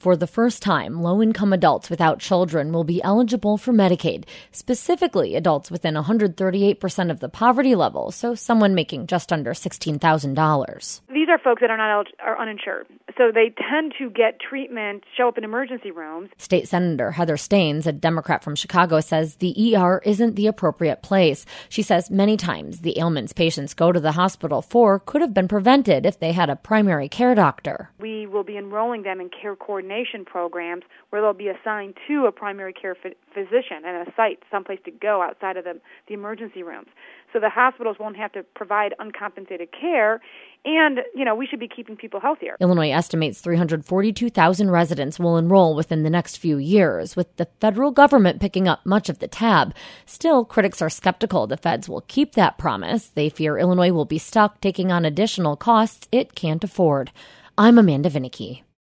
For the first time, low-income adults without children will be eligible for Medicaid, specifically adults within 138% of the poverty level, so someone making just under $16,000. These are folks that are uninsured, so they tend to get treatment, show up in emergency rooms. State Senator Heather Staines, a Democrat from Chicago, says the ER isn't the appropriate place. She says many times the ailments patients go to the hospital for could have been prevented if they had a primary care doctor. We will be enrolling them in care coordination programs where they'll be assigned to a primary care physician and a site, someplace to go outside of the emergency rooms. So the hospitals won't have to provide uncompensated care, and, we should be keeping people healthier. Illinois estimates 342,000 residents will enroll within the next few years, with the federal government picking up much of the tab. Still, critics are skeptical the feds will keep that promise. They fear Illinois will be stuck taking on additional costs it can't afford. I'm Amanda Vinicky.